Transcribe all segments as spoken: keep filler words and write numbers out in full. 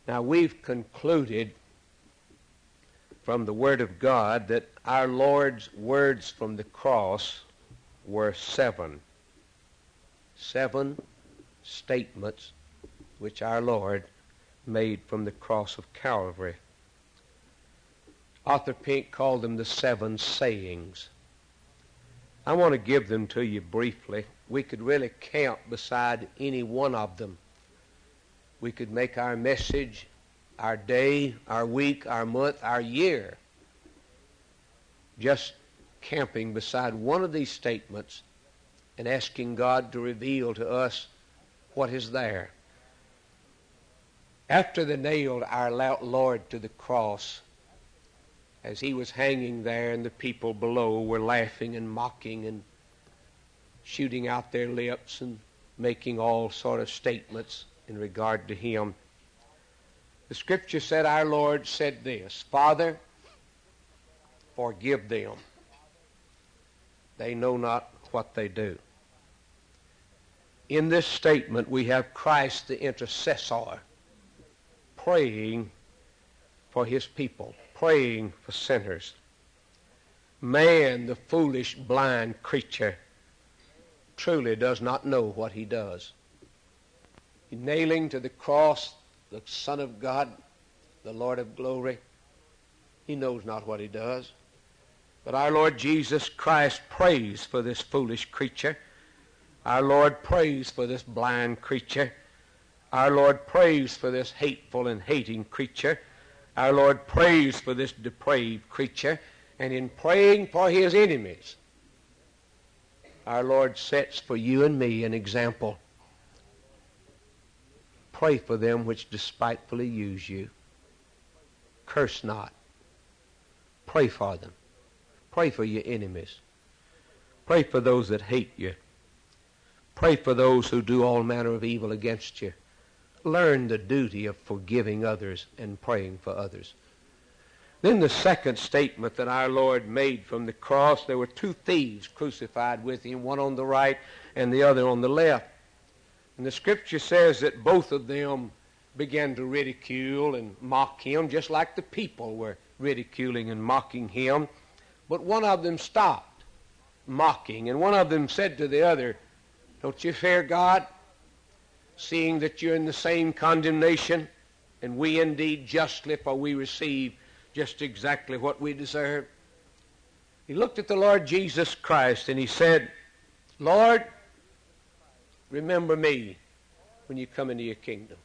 Now, we've concluded from the Word of God that our Lord's words from the cross were seven. Seven statements which our Lord made from the cross of Calvary. Arthur Pink called them the seven sayings. I want to give them to you briefly. We could really count beside any one of them. We could make our message, our day, our week, our month, our year, just camping beside one of these statements and asking God to reveal to us what is there. After they nailed our Lord to the cross, as he was hanging there and the people below were laughing and mocking and shooting out their lips and making all sort of statements in regard to him, the Scripture said our Lord said this, "Father, forgive them. They know not what they do." In this statement we have Christ the intercessor praying for his people, praying for sinners. Man, the foolish, blind creature, truly does not know what he does. Nailing to the cross the Son of God, the Lord of glory, he knows not what he does. But our Lord Jesus Christ prays for this foolish creature. Our Lord prays for this blind creature. Our Lord prays for this hateful and hating creature. Our Lord prays for this depraved creature. And in praying for his enemies, our Lord sets for you and me an example. Pray for them which despitefully use you. Curse not. Pray for them. Pray for your enemies. Pray for those that hate you. Pray for those who do all manner of evil against you. Learn the duty of forgiving others and praying for others. Then the second statement that our Lord made from the cross, there were two thieves crucified with him, one on the right and the other on the left. And the Scripture says that both of them began to ridicule and mock him, just like the people were ridiculing and mocking him. But one of them stopped mocking, and one of them said to the other, "Don't you fear God, seeing that you're in the same condemnation, and we indeed justly, for we receive just exactly what we deserve?" He looked at the Lord Jesus Christ and he said, "Lord, remember me when you come into your kingdom.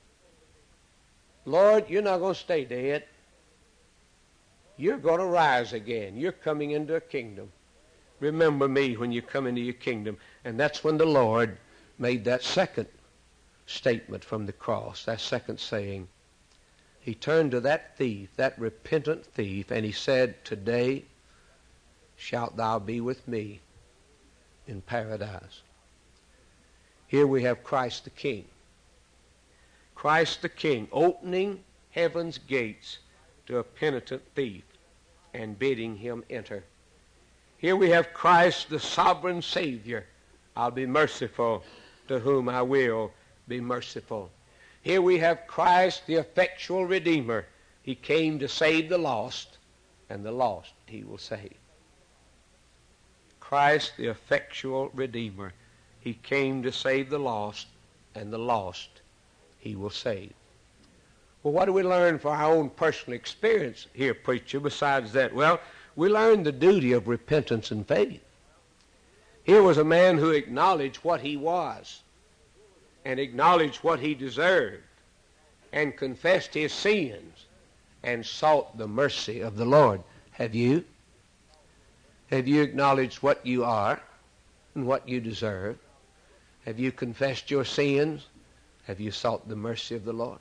Lord, you're not going to stay dead. You're going to rise again. You're coming into a kingdom. Remember me when you come into your kingdom." And that's when the Lord made that second statement from the cross, that second saying. He turned to that thief, that repentant thief, and he said, "Today shalt thou be with me in paradise." Here we have Christ the King. Christ the King opening heaven's gates to a penitent thief and bidding him enter. Here we have Christ the sovereign Savior. I'll be merciful to whom I will be merciful. Here we have Christ the effectual Redeemer. He came to save the lost, and the lost he will save. Christ the effectual Redeemer. He came to save the lost, and the lost he will save. Well, what do we learn for our own personal experience here, preacher, besides that? Well, we learn the duty of repentance and faith. Here was a man who acknowledged what he was and acknowledged what he deserved and confessed his sins and sought the mercy of the Lord. Have you? Have you acknowledged what you are and what you deserve? Have you confessed your sins? Have you sought the mercy of the Lord?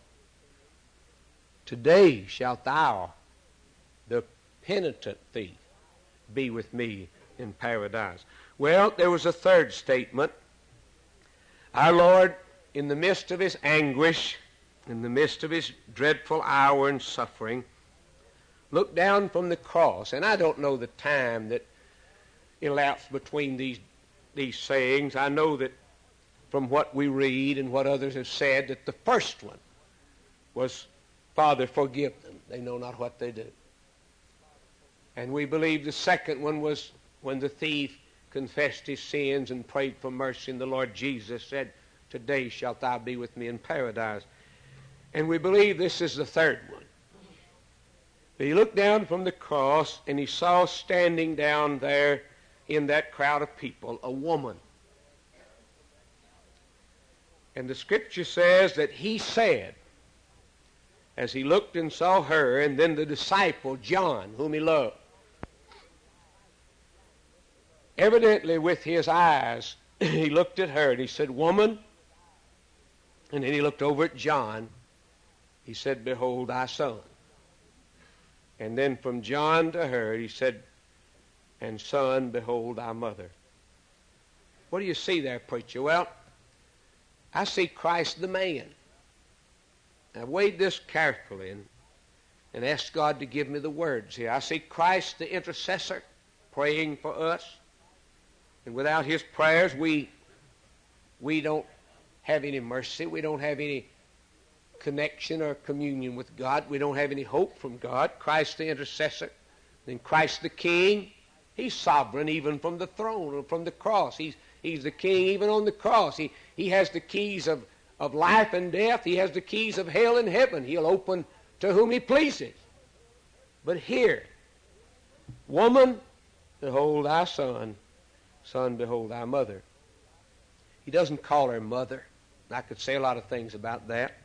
Today shalt thou, the penitent thief, be with me in paradise. Well, there was a third statement. Our Lord, in the midst of his anguish, in the midst of his dreadful hour and suffering, looked down from the cross. And I don't know the time that elapsed between these, these sayings. I know that from what we read and what others have said, that the first one was Father, forgive them. They know not what they do. And we believe the second one was when the thief confessed his sins and prayed for mercy, and the Lord Jesus said, today shalt thou be with me in paradise. And we believe this is the third one. But he looked down from the cross, and he saw standing down there in that crowd of people a woman. And the Scripture says that he said, as he looked and saw her, and then the disciple John, whom he loved, evidently with his eyes, he looked at her and he said, woman. And then he looked over at John. He said, behold thy son. And then from John to her, he said, and son, behold thy mother. What do you see there, preacher? Well, I see Christ the man. I weighed this carefully and, and asked God to give me the words here. I see Christ the intercessor praying for us. And without his prayers, we, we don't have any mercy. We don't have any connection or communion with God. We don't have any hope from God. Christ the intercessor. Then Christ the king. He's sovereign even from the throne or from the cross. He's, he's the king even on the cross. He, he has the keys of, of life and death. He has the keys of hell and heaven. He'll open to whom he pleases. But here, woman, behold thy son. Son, behold thy mother. He doesn't call her mother. I could say a lot of things about that.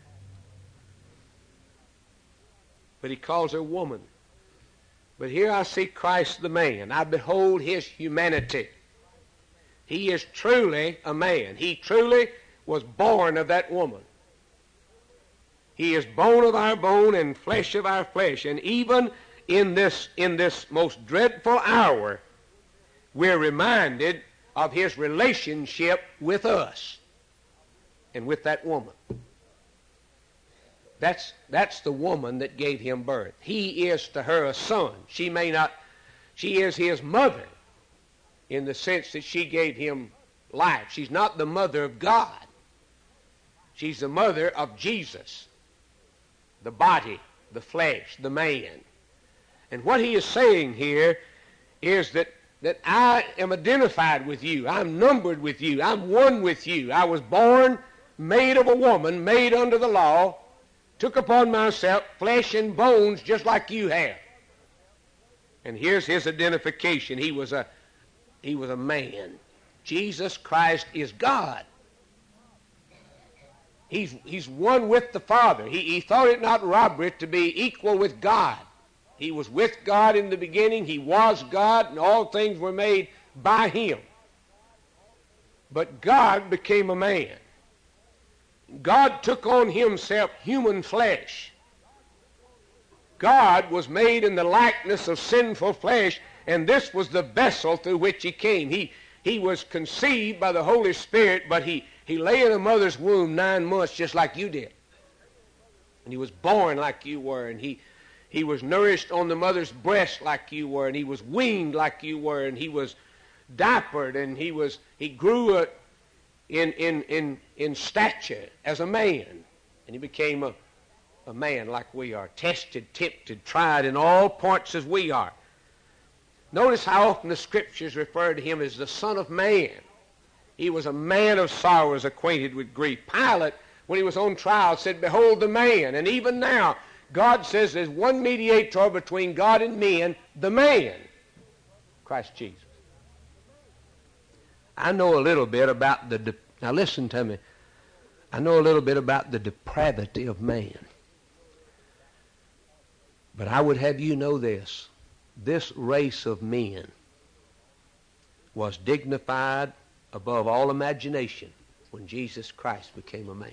But he calls her woman. But here I see Christ the man. I behold his humanity. He is truly a man. He truly was born of that woman. He is bone of our bone and flesh of our flesh. And even in this, in this most dreadful hour, we're reminded of his relationship with us and with that woman. That's, that's the woman that gave him birth. He is to her a son. She may not, she is his mother in the sense that she gave him life. She's not the mother of God. She's the mother of Jesus, the body, the flesh, the man. And what he is saying here is that that I am identified with you. I'm numbered with you. I'm one with you. I was born, made of a woman, made under the law, took upon myself flesh and bones just like you have. And here's his identification. He was a, he was a man. Jesus Christ is God. He's, he's one with the Father. He, he thought it not robbery to be equal with God. He was with God in the beginning. He was God, and all things were made by him. But God became a man. God took on himself human flesh. God was made in the likeness of sinful flesh, and this was the vessel through which he came. He, he was conceived by the Holy Spirit, but he, he lay in a mother's womb nine months just like you did. And he was born like you were, and he He was nourished on the mother's breast like you were, and he was weaned like you were, and he was diapered, and he was he grew a, in, in, in, in stature as a man, and he became a, a man like we are, tested, tempted, tried in all points as we are. Notice how often the Scriptures refer to him as the Son of Man. He was a man of sorrows, acquainted with grief. Pilate, when he was on trial, said, behold the man. And even now, God says there's one mediator between God and men, the man, Christ Jesus. I know a little bit about the, de- now listen to me, I know a little bit about the depravity of man. But I would have you know this, this race of men was dignified above all imagination when Jesus Christ became a man.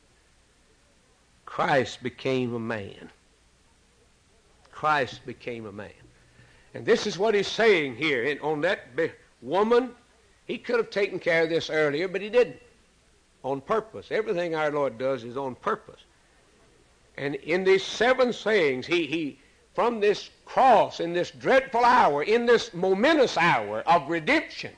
Christ became a man. Christ became a man. And this is what he's saying here. And on that be- woman, he could have taken care of this earlier, but he didn't. On purpose. Everything our Lord does is on purpose. And in these seven sayings, he, he from this cross, in this dreadful hour, in this momentous hour of redemption,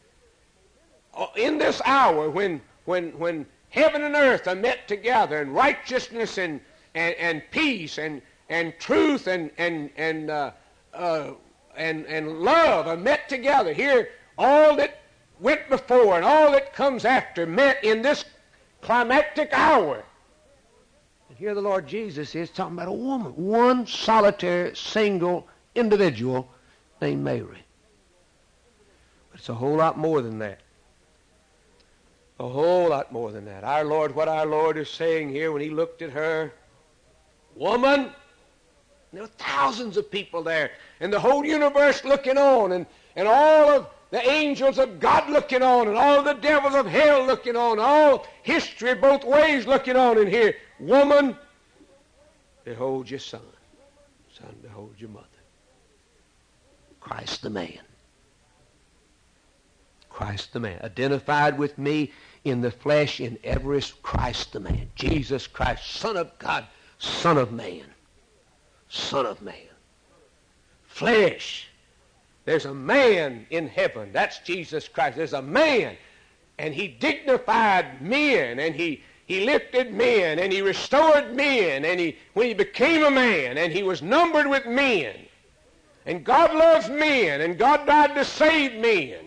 in this hour when, when, when heaven and earth are met together, and righteousness and, and, and peace and, and truth and, and, and, uh, uh, and, and love are met together. Here, all that went before and all that comes after met in this climactic hour. And here the Lord Jesus is talking about a woman, one solitary, single individual named Mary. But it's a whole lot more than that. A whole lot more than that. Our Lord, what our Lord is saying here when he looked at her, woman, there were thousands of people there, and the whole universe looking on, and, and all of the angels of God looking on, and all the devils of hell looking on, all history both ways looking on. And here, woman, behold your son. Son, behold your mother. Christ the man. Christ the man. Identified with me in the flesh in every Christ the man. Jesus Christ, Son of God, Son of man. Son of man. Flesh. There's a man in heaven. That's Jesus Christ. There's a man. And he dignified men. And he, he lifted men. And he restored men. And he, when he became a man, and he was numbered with men. And God loves men. And God died to save men.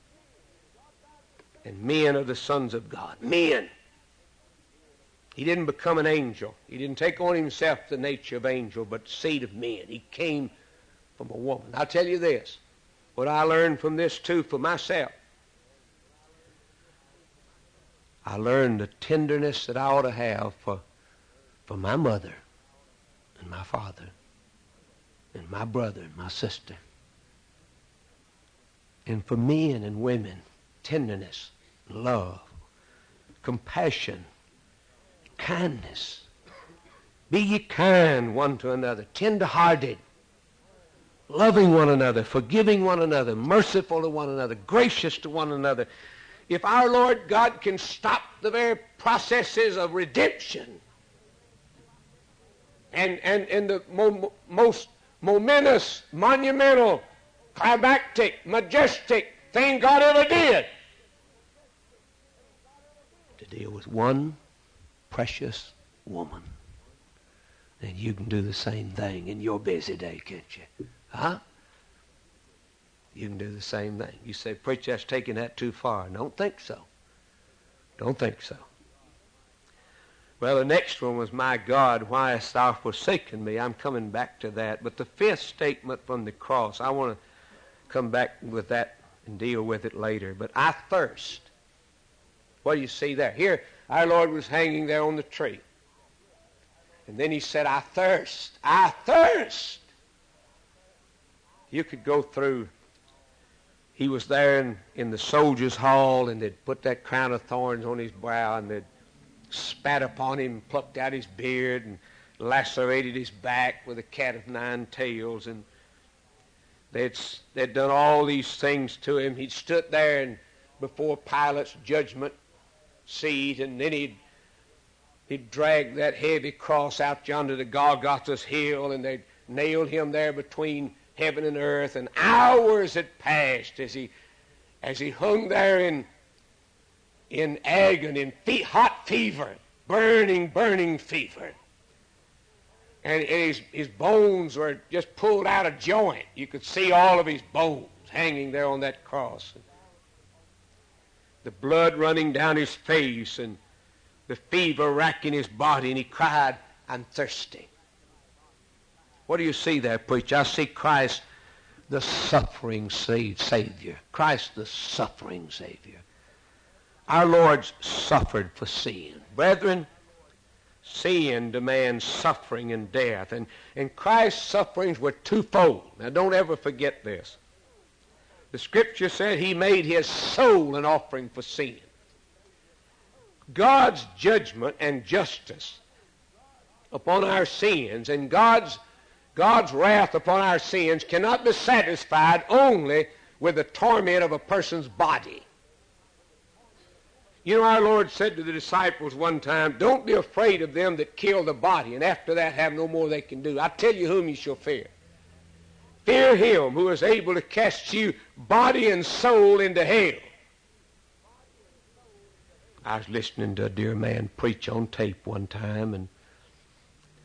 And men are the sons of God. Men. He didn't become an angel. He didn't take on himself the nature of angel, but seed of men. He came from a woman. I'll tell you this, what I learned from this too for myself. I learned the tenderness that I ought to have for, for my mother and my father and my brother and my sister. And for men and women, tenderness, love, compassion, kindness. Be ye kind one to another, tender-hearted, loving one another, forgiving one another, merciful to one another, gracious to one another. If our Lord God can stop the very processes of redemption and, and, and the mo- most momentous, monumental, climactic, majestic thing God ever did, to deal with one precious woman, then you can do the same thing in your busy day, can't you? Huh? You can do the same thing. You say, preacher, that's taking that too far. Don't think so. Don't think so. Well, the next one was, my God, why hast thou forsaken me? I'm coming back to that. But the fifth statement from the cross, I want to come back with that and deal with it later. But I thirst. What do you see there? Here, our Lord was hanging there on the tree. And then he said, I thirst. I thirst. You could go through. He was there in, in the soldiers' hall, and they'd put that crown of thorns on his brow, and they'd spat upon him, plucked out his beard, and lacerated his back with a cat of nine tails. And they'd, they'd done all these things to him. He'd stood there and before Pilate's judgment seat, and then he'd, he'd dragged that heavy cross out yonder to Golgotha's hill, and they'd nailed him there between heaven and earth, and hours had passed as he as he hung there in in agony, in fe- hot fever, burning, burning fever. And, and his, his bones were just pulled out of joint. You could see all of his bones hanging there on that cross. The blood running down his face and the fever racking his body, and he cried, I'm thirsty. What do you see there, preacher? I see Christ, the suffering Savior. Christ, the suffering Savior. Our Lord's suffered for sin. Brethren, sin demands suffering and death. And, and Christ's sufferings were twofold. Now, don't ever forget this. The Scripture said he made his soul an offering for sin. God's judgment and justice upon our sins and God's, God's wrath upon our sins cannot be satisfied only with the torment of a person's body. You know, our Lord said to the disciples one time, don't be afraid of them that kill the body, and after that have no more they can do. I tell you whom you shall fear. Fear him who is able to cast you body and soul into hell. I was listening to a dear man preach on tape one time, and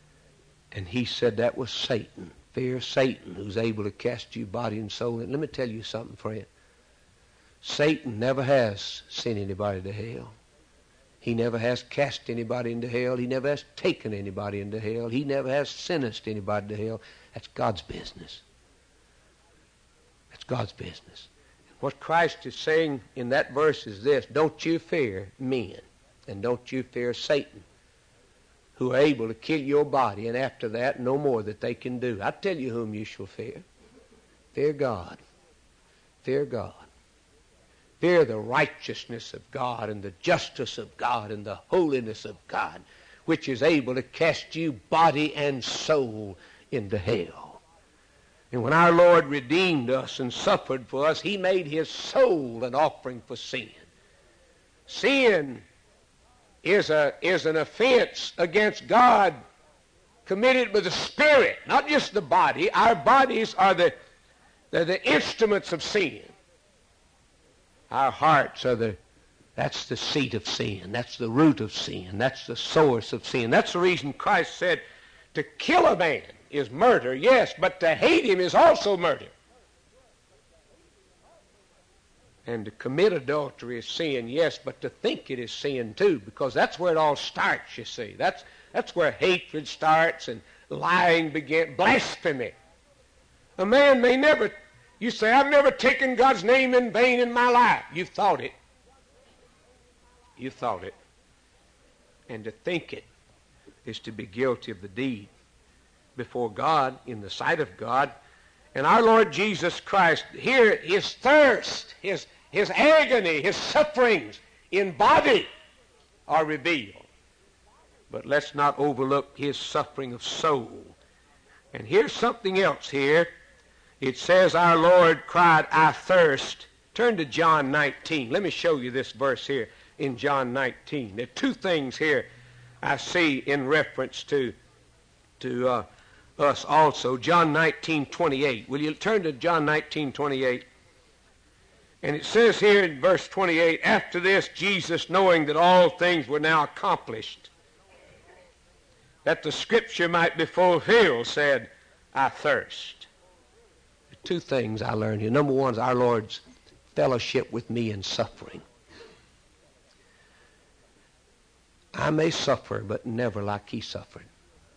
And he said that was Satan. Fear Satan, who's able to cast you body and soul. And let me tell you something, friend. Satan never has sent anybody to hell. He never has cast anybody into hell. He never has taken anybody into hell. He never has sentenced anybody to hell. That's God's business. That's God's business. What Christ is saying in that verse is this: don't you fear men, and don't you fear Satan, who are able to kill your body, and after that, no more that they can do. I tell you whom you shall fear. Fear God. Fear God. Fear the righteousness of God and the justice of God and the holiness of God, which is able to cast you body and soul into hell. And when our Lord redeemed us and suffered for us, he made his soul an offering for sin. Sin is a is an offense against God committed with the spirit, not just the body. Our bodies are the they're the instruments of sin. Our hearts are the that's the seat of sin. That's the root of sin. That's the source of sin. That's the reason Christ said to kill a man is murder, yes, but to hate him is also murder. And to commit adultery is sin, yes, but to think it is sin too, because that's where it all starts, you see. That's, that's where hatred starts and lying begins, blasphemy. A man may never, you say, I've never taken God's name in vain in my life. You've thought it. You've thought it. And to think it is to be guilty of the deed before God, in the sight of God. And our Lord Jesus Christ, here his thirst, his His agony, his sufferings in body are revealed. But let's not overlook his suffering of soul. And here's something else here. It says our Lord cried, I thirst. Turn to John nineteen. Let me show you this verse here in John nineteen. There are two things here I see in reference to, to uh, us also. John nineteen twenty-eight. Will you turn to John nineteen twenty-eight? And it says here in verse twenty-eight, after this, Jesus, knowing that all things were now accomplished, that the scripture might be fulfilled, said, I thirst. Two things I learned here. Number one is our Lord's fellowship with me in suffering. I may suffer, but never like he suffered.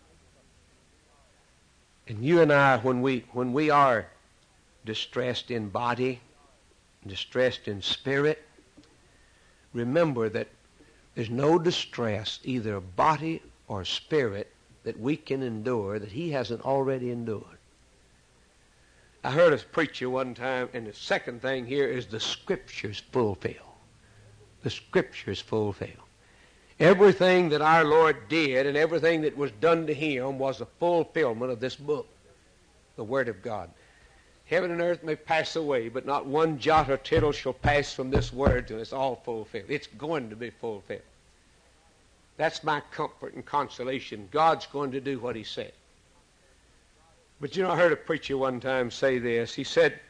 And you and I, when we, when we are distressed in body, distressed in spirit, remember that there's no distress, either body or spirit, that we can endure that he hasn't already endured. I heard a preacher one time, and the second thing here is the scriptures fulfill. The scriptures fulfill. Everything that our Lord did and everything that was done to him was a fulfillment of this book, the Word of God. Heaven and earth may pass away, but not one jot or tittle shall pass from this word till it's all fulfilled. It's going to be fulfilled. That's my comfort and consolation. God's going to do what he said. But you know, I heard a preacher one time say this. He said,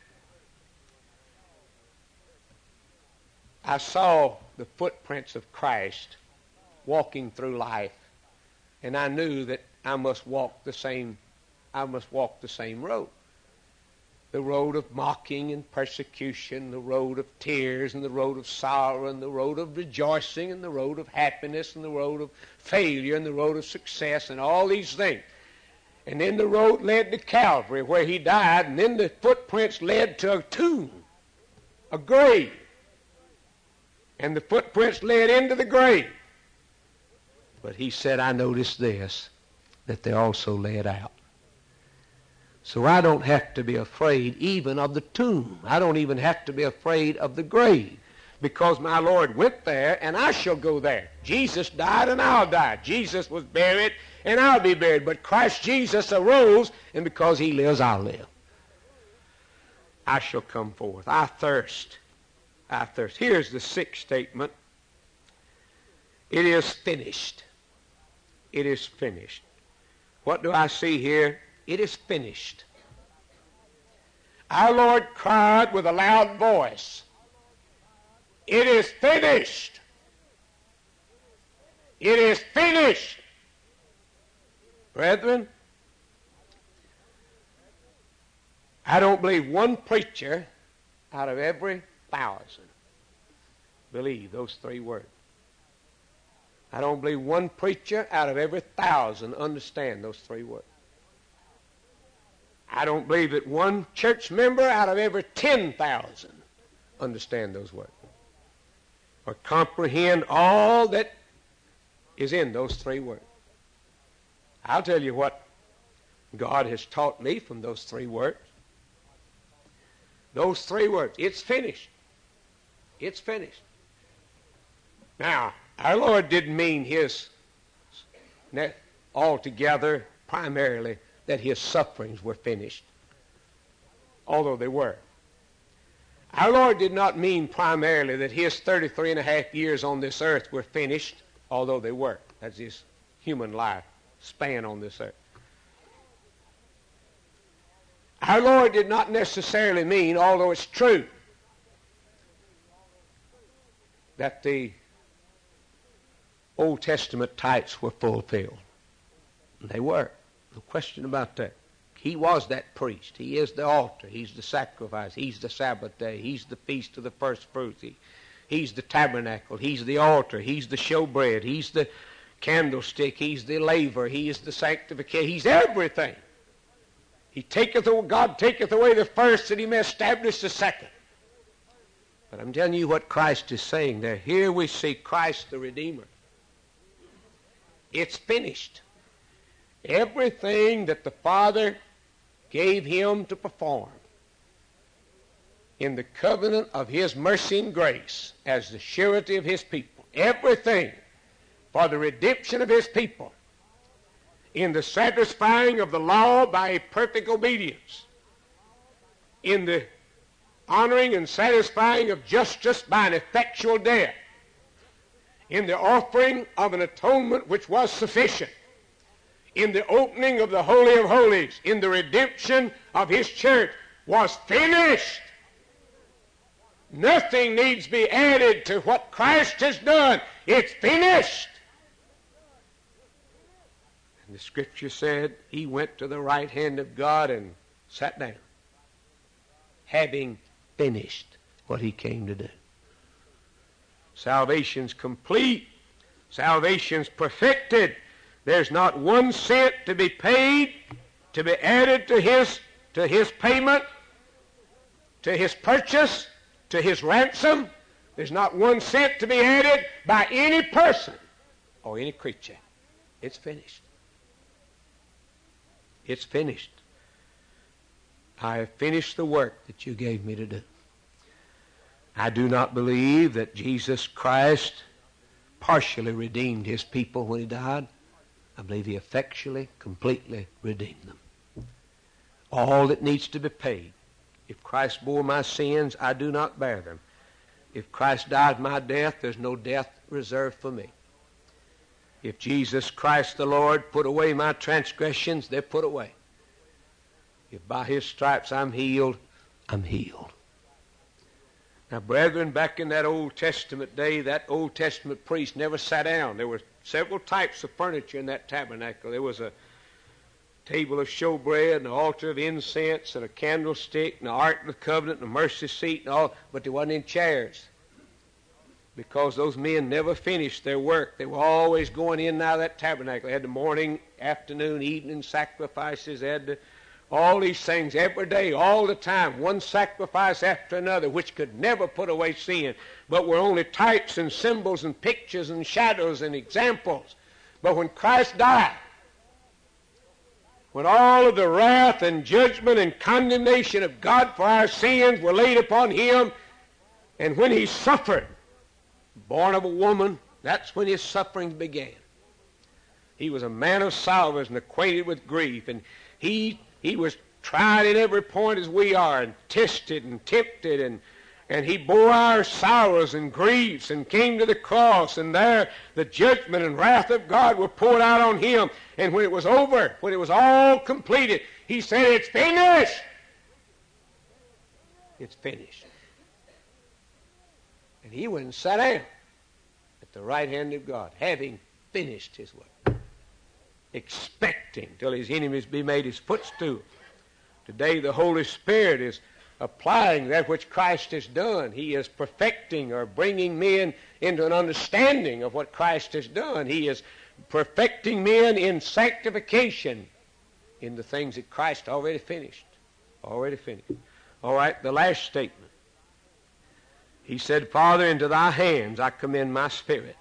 I saw the footprints of Christ walking through life, and I knew that I must walk the same, I must walk the same road. The road of mocking and persecution, the road of tears and the road of sorrow and the road of rejoicing and the road of happiness and the road of failure and the road of success and all these things. And then the road led to Calvary where he died, and then the footprints led to a tomb, a grave. And the footprints led into the grave. But he said, I noticed this, that they also led out. So I don't have to be afraid even of the tomb. I don't even have to be afraid of the grave, because my Lord went there and I shall go there. Jesus died and I'll die. Jesus was buried and I'll be buried. But Christ Jesus arose, and because he lives, I'll live. I shall come forth. I thirst. I thirst. Here's the sixth statement. It is finished. It is finished. What do I see here? It is finished. Our Lord cried with a loud voice, it is finished. It is finished. Brethren, I don't believe one preacher out of every thousand believe those three words. I don't believe one preacher out of every thousand understand those three words. I don't believe that one church member out of every ten thousand understand those words or comprehend all that is in those three words. I'll tell you what God has taught me from those three words. Those three words, it's finished. It's finished. Now, our Lord didn't mean his altogether, primarily, that his sufferings were finished, although they were. Our Lord did not mean primarily that his thirty-three and a half years on this earth were finished, although they were. That's his human life span on this earth. Our Lord did not necessarily mean, although it's true, that the Old Testament types were fulfilled. They were. No question about that. He was that priest. He is the altar. He's the sacrifice. He's the Sabbath day. He's the feast of the first fruits. He, he's the tabernacle. He's the altar. He's the showbread. He's the candlestick. He's the laver. He is the sanctification. He's everything. He taketh away, God taketh away the first that he may establish the second. But I'm telling you what Christ is saying there. Here we see Christ the Redeemer. It's finished. Everything that the Father gave him to perform in the covenant of his mercy and grace as the surety of his people, everything for the redemption of his people, in the satisfying of the law by a perfect obedience, in the honoring and satisfying of justice by an effectual death, in the offering of an atonement which was sufficient, in the opening of the Holy of Holies, in the redemption of his church, was finished. Nothing needs to be added to what Christ has done. It's finished. And the Scripture said he went to the right hand of God and sat down, having finished what he came to do. Salvation's complete. Salvation's perfected. There's not one cent to be paid, to be added to his, to his payment, to his purchase, to his ransom. There's not one cent to be added by any person or any creature. It's finished. It's finished. I have finished the work that you gave me to do. I do not believe that Jesus Christ partially redeemed his people when he died. I believe he effectually, completely redeemed them. All that needs to be paid. If Christ bore my sins, I do not bear them. If Christ died my death, there's no death reserved for me. If Jesus Christ the Lord put away my transgressions, they're put away. If by his stripes I'm healed, I'm healed. Now, brethren, back in that Old Testament day, that Old Testament priest never sat down. There were several types of furniture in that tabernacle. There was a table of showbread, and an altar of incense, and a candlestick, and the Ark of the Covenant, and a mercy seat, and all, but there wasn't any chairs. Because those men never finished their work. They were always going in and out of that tabernacle. They had the morning, afternoon, evening sacrifices. They had the all these things every day, all the time, one sacrifice after another, which could never put away sin, but were only types and symbols and pictures and shadows and examples. But when Christ died, when all of the wrath and judgment and condemnation of God for our sins were laid upon him, and when he suffered, born of a woman, that's when his sufferings began. He was a man of sorrows and acquainted with grief, and he He was tried in every point as we are, and tested and tempted, and, and he bore our sorrows and griefs and came to the cross, and there the judgment and wrath of God were poured out on him. And when it was over, when it was all completed, he said, "It's finished." It's finished. And he went and sat down at the right hand of God, having finished his work, expecting till his enemies be made his footstool, Today the Holy Spirit is applying that which Christ has done. He is perfecting or bringing men into an understanding of what Christ has done. He is perfecting men in sanctification in the things that Christ already finished. Already finished. All right, the last statement. He said, Father, into thy hands I commend my spirit.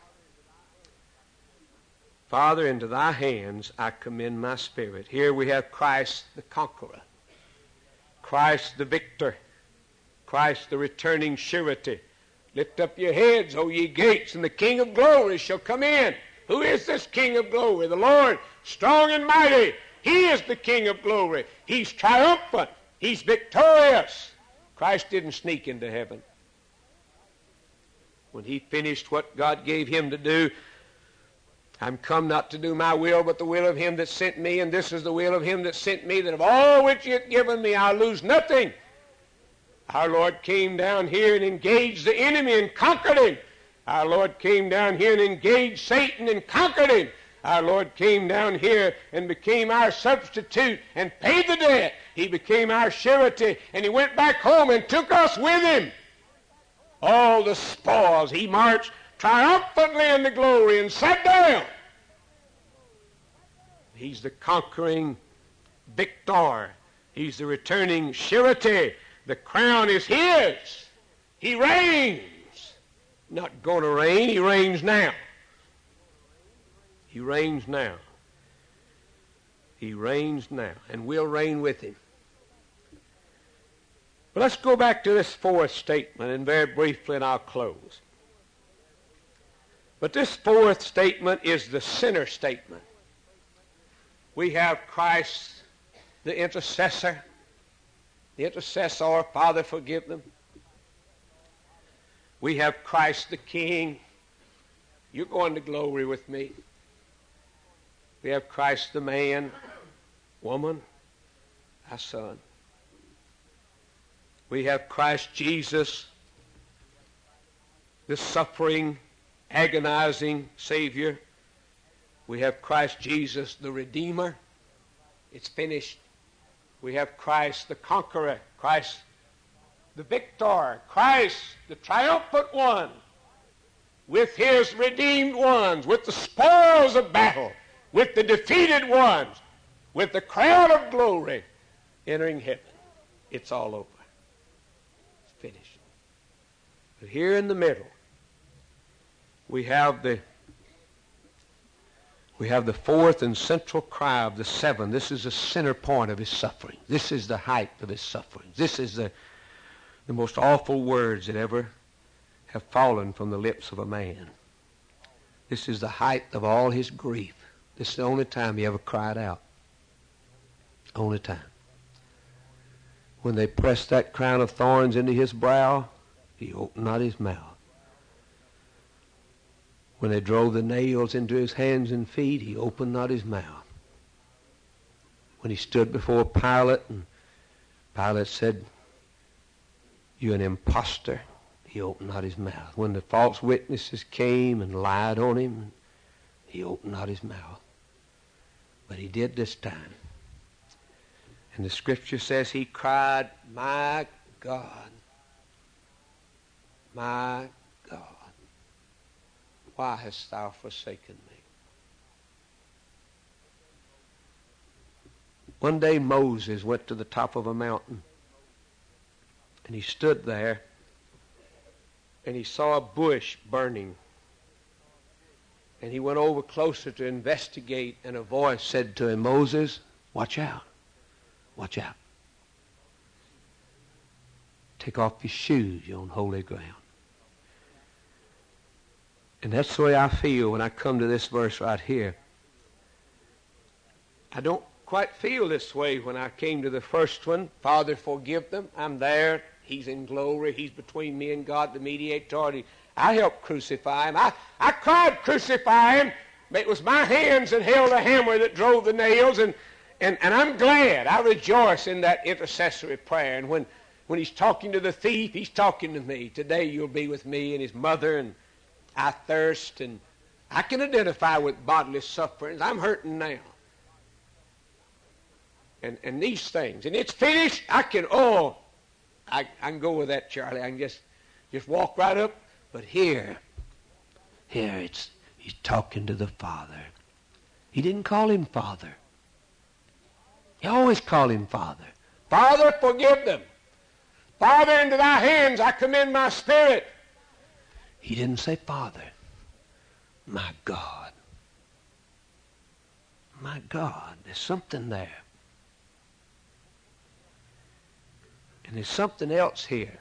Father, into thy hands I commend my spirit. Here we have Christ the conqueror. Christ the victor. Christ the returning surety. Lift up your heads, O ye gates, and the King of glory shall come in. Who is this King of glory? The Lord, strong and mighty. He is the King of glory. He's triumphant. He's victorious. Christ didn't sneak into heaven. When he finished what God gave him to do, I'm come not to do my will, but the will of him that sent me, and this is the will of him that sent me, that of all which he hath given me I'll lose nothing. Our Lord came down here and engaged the enemy and conquered him. Our Lord came down here and engaged Satan and conquered him. Our Lord came down here and became our substitute and paid the debt. He became our surety, and he went back home and took us with him. All the spoils. He marched triumphantly into glory and sat down. He's the conquering victor. He's the returning surety. The crown is his. He reigns. Not going to reign. He reigns now. He reigns now. He reigns now. And we'll reign with him. But let's go back to this fourth statement, and very briefly, and I'll close. But this fourth statement is the sinner statement. We have Christ, the intercessor. The intercessor, Father, forgive them. We have Christ the King. You're going to glory with me. We have Christ the man, woman, our son. We have Christ Jesus, the suffering, agonizing Savior. We have Christ Jesus, the Redeemer. It's finished. We have Christ the conqueror, Christ the victor, Christ the triumphant one, with his redeemed ones, with the spoils of battle, with the defeated ones, with the crown of glory entering heaven. It's all over. It's finished. But here in the middle, we have the we have the fourth and central cry of the seven. This is the center point of his suffering. This is the height of his suffering. This is the, the most awful words that ever have fallen from the lips of a man. This is the height of all his grief. This is the only time he ever cried out. Only time. When they pressed that crown of thorns into his brow, he opened not his mouth. When they drove the nails into his hands and feet, he opened not his mouth. When he stood before Pilate, and Pilate said, "You're an impostor," he opened not his mouth. When the false witnesses came and lied on him, he opened not his mouth. But he did this time. And the scripture says he cried, "My God, my God, why hast thou forsaken me?" One day Moses went to the top of a mountain, and he stood there, and he saw a bush burning. And he went over closer to investigate, and a voice said to him, "Moses, watch out. Watch out. Take off your shoes. You're on holy ground." And that's the way I feel when I come to this verse right here. I don't quite feel this way when I came to the first one. Father, forgive them. I'm there. He's in glory. He's between me and God, the mediator. I helped crucify him. I, I cried, "Crucify him." But it was my hands that held the hammer that drove the nails. And, and, and I'm glad. I rejoice in that intercessory prayer. And when, when he's talking to the thief, he's talking to me. Today you'll be with me and his mother, and I thirst, and I can identify with bodily sufferings. I'm hurting now. and, and these things. And it's finished. I can, oh, I, I can go with that, Charlie. I can just, just walk right up. But here, here it's, he's talking to the Father. He didn't call him Father. He always called him Father. Father, forgive them. Father, into thy hands I commend my spirit. He didn't say Father. My God. My God. There's something there. And there's something else here.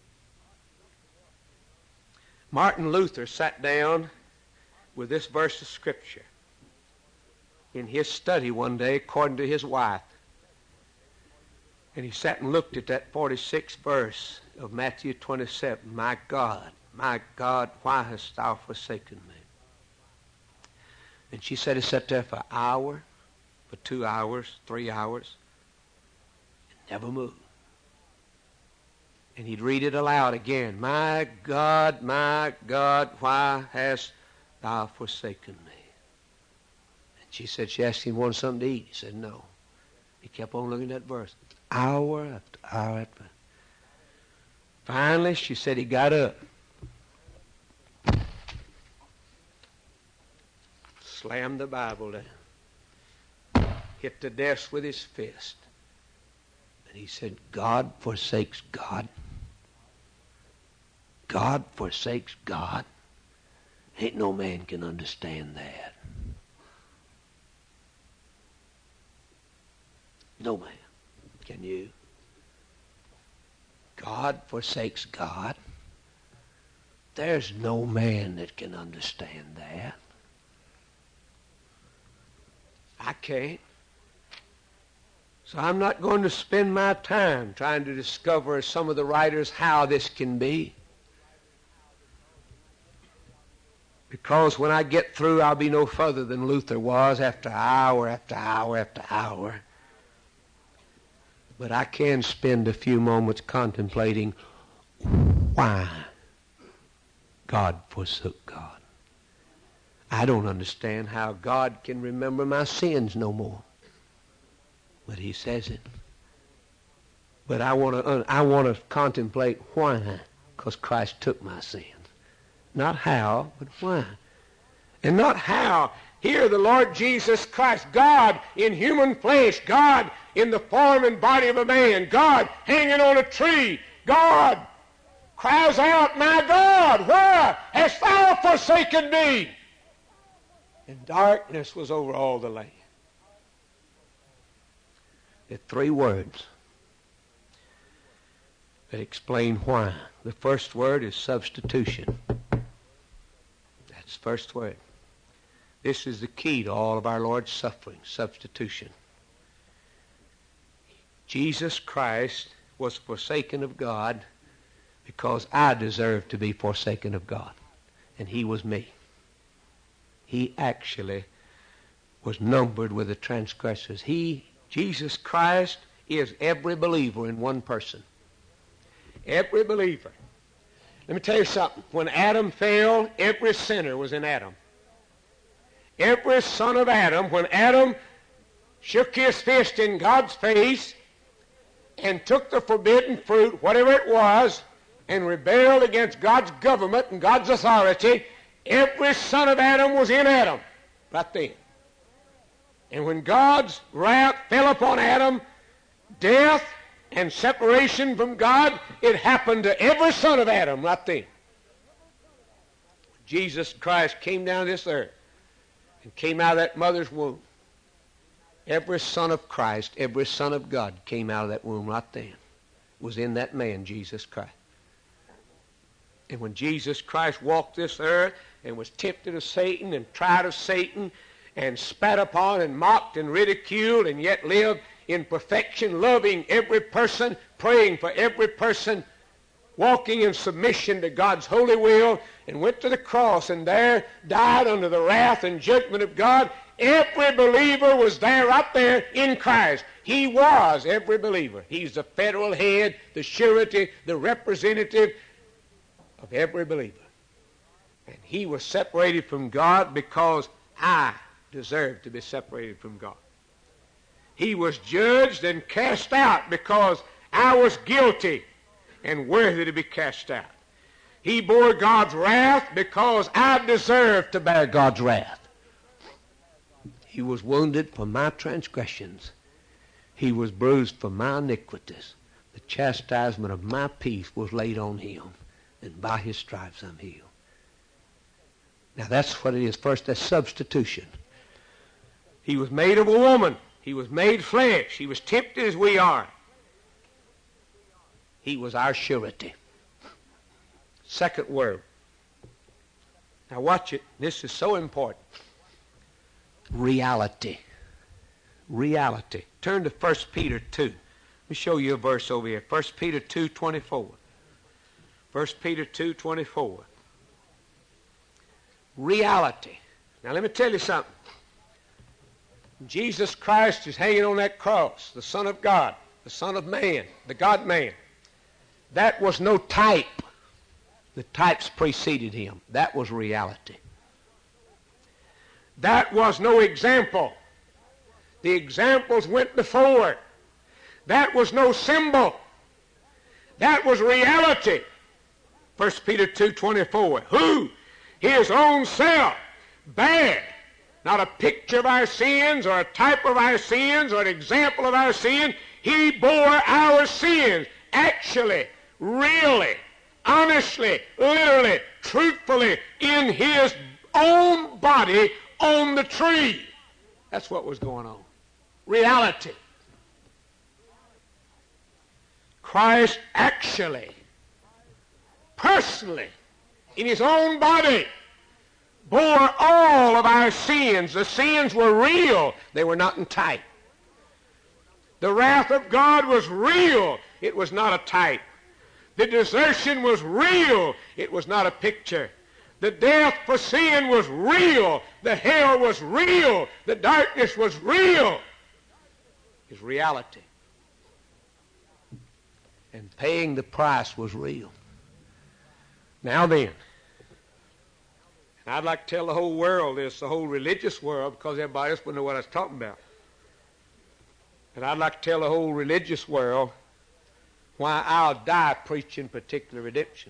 Martin Luther sat down with this verse of Scripture in his study one day according to his wife. And he sat and looked at that forty-sixth verse of Matthew twenty-seven. My God, my God, why hast thou forsaken me? And she said he sat there for an hour, for two hours, three hours, and never moved. And he'd read it aloud again. My God, my God, why hast thou forsaken me? And she said she asked him, wanted something to eat. He said, no. He kept on looking at that verse. Hour after hour after hour. Finally, she said he got up. Slammed the Bible down. Hit the desk with his fist. And he said, God forsakes God. God forsakes God. Ain't no man can understand that. No man. Can you? God forsakes God. There's no man that can understand that. I can't. So I'm not going to spend my time trying to discover, as some of the writers, how this can be. Because when I get through, I'll be no further than Luther was after hour after hour after hour. But I can spend a few moments contemplating why God forsook God. I don't understand how God can remember my sins no more. But he says it. But I want to I want to contemplate why, because Christ took my sins. Not how, but why. And not how. Here the Lord Jesus Christ, God in human flesh, God in the form and body of a man, God hanging on a tree, God cries out, my God, why hast thou forsaken me? And darkness was over all the land. There are three words that explain why. The first word is substitution. That's the first word. This is the key to all of our Lord's suffering, substitution. Jesus Christ was forsaken of God because I deserved to be forsaken of God. And he was me. He actually was numbered with the transgressors. He, Jesus Christ, is every believer in one person. Every believer. Let me tell you something. When Adam fell, every sinner was in Adam. Every son of Adam, when Adam shook his fist in God's face and took the forbidden fruit, whatever it was, and rebelled against God's government and God's authority, every son of Adam was in Adam right then. And when God's wrath fell upon Adam, death and separation from God, it happened to every son of Adam right then. Jesus Christ came down this earth and came out of that mother's womb. Every son of Christ, every son of God came out of that womb right then. Was in that man, Jesus Christ. And when Jesus Christ walked this earth and was tempted of Satan and tried of Satan and spat upon and mocked and ridiculed and yet lived in perfection, loving every person, praying for every person, walking in submission to God's holy will, and went to the cross and there died under the wrath and judgment of God. Every believer was there right there in Christ. He was every believer. He's the federal head, the surety, the representative of every believer. And he was separated from God because I deserved to be separated from God. He was judged and cast out because I was guilty and worthy to be cast out. He bore God's wrath because I deserved to bear God's wrath. He was wounded for my transgressions. He was bruised for my iniquities. The chastisement of my peace was laid on him, and by his stripes I'm healed. Now that's what it is. First, that's substitution. He was made of a woman. He was made flesh. He was tempted as we are. He was our surety. Second word. Now watch it. This is so important. Reality. Reality. Turn to First Peter two. Let me show you a verse over here. First Peter two twenty-four. First Peter two twenty-four. Reality. Now let me tell you something. Jesus Christ is hanging on that cross, the Son of God, the Son of Man, the God-man. That was no type. The types preceded him. That was reality. That was no example. The examples went before. That was no symbol. That was reality. First Peter two twenty-four. Who his own self bare, not a picture of our sins or a type of our sins or an example of our sin. He bore our sins actually, really, honestly, literally, truthfully in his own body on the tree. That's what was going on. Reality. Christ actually, personally, in his own body, bore all of our sins. The sins were real. They were not in type. The wrath of God was real. It was not a type. The desertion was real. It was not a picture. The death for sin was real. The hell was real. The darkness was real. It's reality. And paying the price was real. Now then, and I'd like to tell the whole world this, the whole religious world, because everybody else will know what I was talking about. And I'd like to tell the whole religious world why I'll die preaching particular redemption.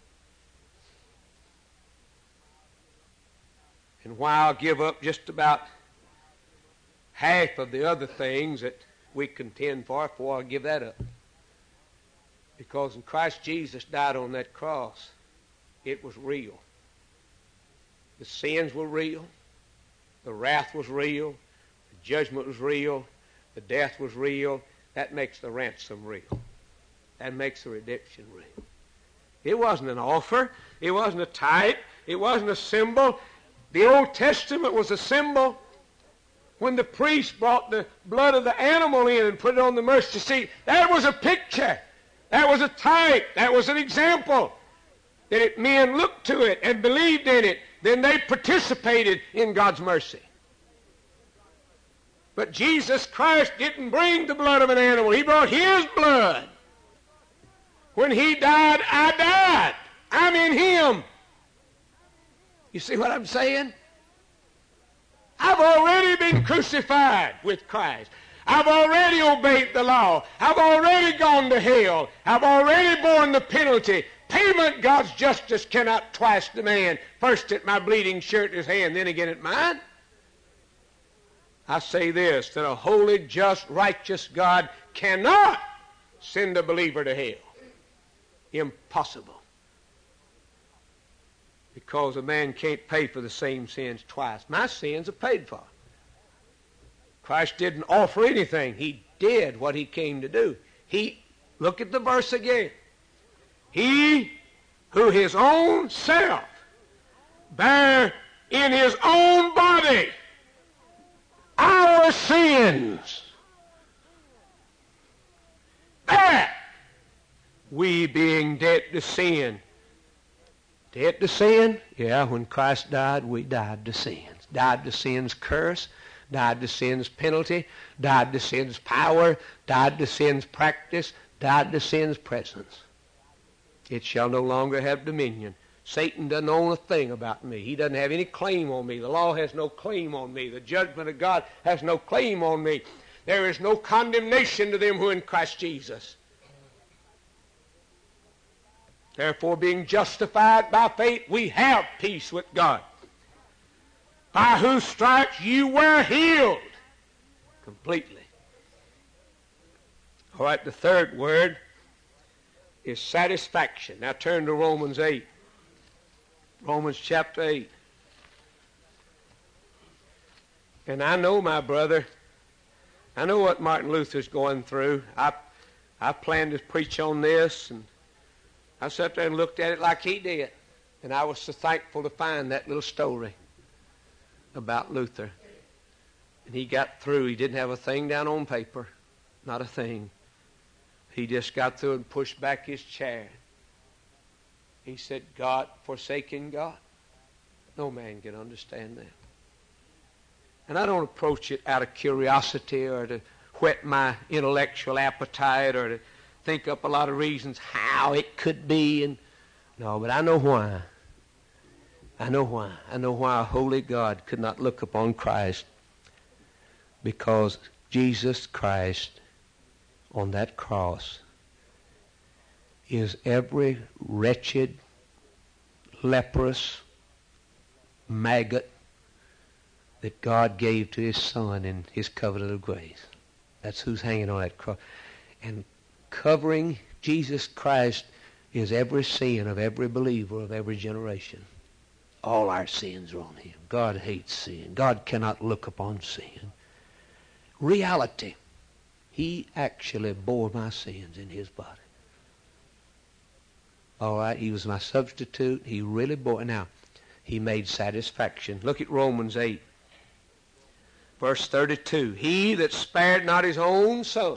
And why I'll give up just about half of the other things that we contend for before I give that up. Because when Christ Jesus died on that cross, it was real. The sins were real. The wrath was real. The judgment was real. The death was real. That makes the ransom real. That makes the redemption real. It wasn't an offer. It wasn't a type. It wasn't a symbol. The Old Testament was a symbol. When the priest brought the blood of the animal in and put it on the mercy seat, that was a picture. That was a type. That was an example. That if men looked to it and believed in it, then they participated in God's mercy. But Jesus Christ didn't bring the blood of an animal. He brought his blood. When he died, I died. I'm in him. You see what I'm saying? I've already been crucified with Christ. I've already obeyed the law. I've already gone to hell. I've already borne the penalty. Payment, God's justice cannot twice demand. First at my bleeding shirt in his hand, then again at mine. I say this, that a holy, just, righteous God cannot send a believer to hell. Impossible. Because a man can't pay for the same sins twice. My sins are paid for. Christ didn't offer anything. He did what he came to do. He, look at the verse again. He who his own self bare in his own body our sins, that we being dead to sin. Dead to sin? Yeah, when Christ died, we died to sins. Died to sin's curse, died to sin's penalty, died to sin's power, died to sin's practice, died to sin's presence. It shall no longer have dominion. Satan doesn't own a thing about me. He doesn't have any claim on me. The law has no claim on me. The judgment of God has no claim on me. there is no condemnation to them who are in Christ Jesus. Therefore, being justified by faith, we have peace with God, by whose stripes you were healed completely. All right, the third word is satisfaction. Now turn to Romans eight. Romans chapter eight. And I know, my brother, I know what Martin Luther's going through. I, I planned to preach on this, and I sat there and looked at it like he did. And I was so thankful to find that little story about Luther. And he got through. He didn't have a thing down on paper. Not a thing. He just got through and pushed back his chair. He said, God, forsaking God. No man can understand that. And I don't approach it out of curiosity or to whet my intellectual appetite or to think up a lot of reasons how it could be. And no, but I know why. I know why. I know why a holy God could not look upon Christ. Because Jesus Christ on that cross is every wretched, leprous maggot that God gave to his Son in his covenant of grace. That's who's hanging on that cross. And covering Jesus Christ is every sin of every believer of every generation. All our sins are on him. God hates sin. God cannot look upon sin. Reality. He actually bore my sins in his body. All right, he was my substitute. He really bore. Now, he made satisfaction. Look at Romans eight, verse thirty-two. He that spared not his own Son,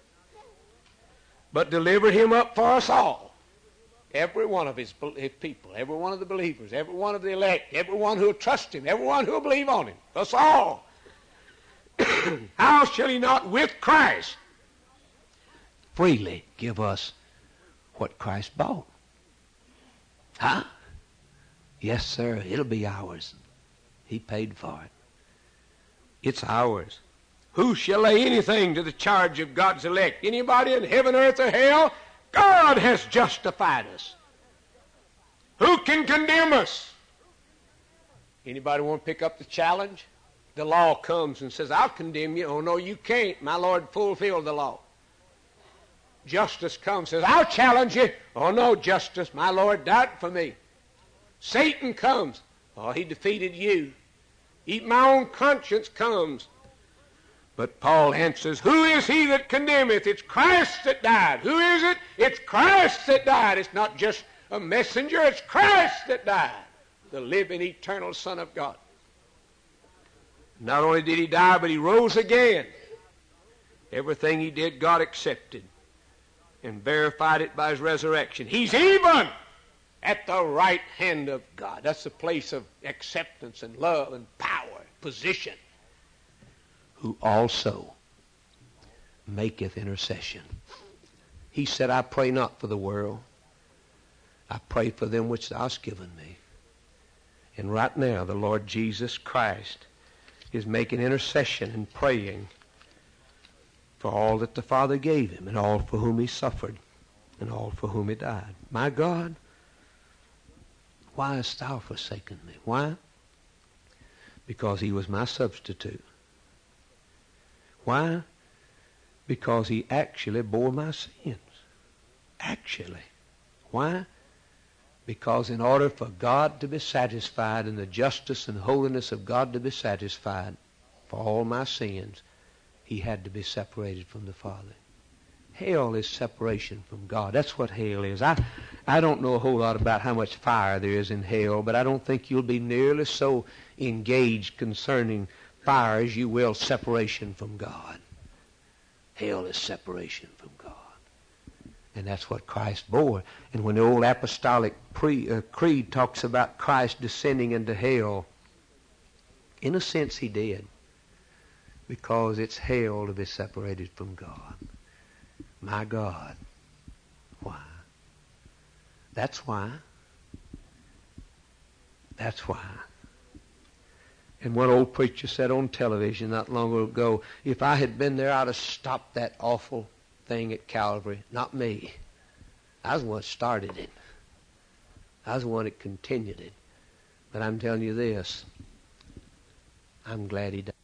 but delivered him up for us all. Every one of his, his people, every one of the believers, every one of the elect, every one who will trust him, every one who will believe on him, us all. How shall he not with Christ freely give us what Christ bought? Huh? Yes, sir, it'll be ours. He paid for it. It's ours. Who shall lay anything to the charge of God's elect? Anybody in heaven, earth, or hell? God has justified us. Who can condemn us? Anybody want to pick up the challenge? The law comes and says, I'll condemn you. Oh, no, you can't. My Lord fulfilled the law. Justice comes and says, I'll challenge you. Oh, no, justice. My Lord died for me. Satan comes. Oh, he defeated you. Even my own conscience comes. But Paul answers, who is he that condemneth? It's Christ that died. Who is it? It's Christ that died. It's not just a messenger. It's Christ that died. The living, eternal Son of God. Not only did he die, but he rose again. Everything he did, God accepted and verified it by his resurrection. He's even at the right hand of God. That's the place of acceptance and love and power, position. Who also maketh intercession. He said, I pray not for the world. I pray for them which thou hast given me. And right now, the Lord Jesus Christ is making intercession and praying for all that the Father gave him and all for whom he suffered and all for whom he died. My God, why hast thou forsaken me? Why? Because he was my substitute. Why? Because he actually bore my sins. Actually. Why? Because in order for God to be satisfied and the justice and holiness of God to be satisfied for all my sins, he had to be separated from the Father. Hell is separation from God. That's what hell is. I, I don't know a whole lot about how much fire there is in hell, but I don't think you'll be nearly so engaged concerning fire as you will separation from God. Hell is separation from God. And that's what Christ bore. And when the old apostolic pre, uh, creed talks about Christ descending into hell, in a sense he did. Because it's hell to be separated from God. My God. Why? That's why. That's why. And one old preacher said on television not long ago, if I had been there, I'd have stopped that awful thing at Calvary. Not me. I was the one that started it. I was the one that continued it. But I'm telling you this, I'm glad he died.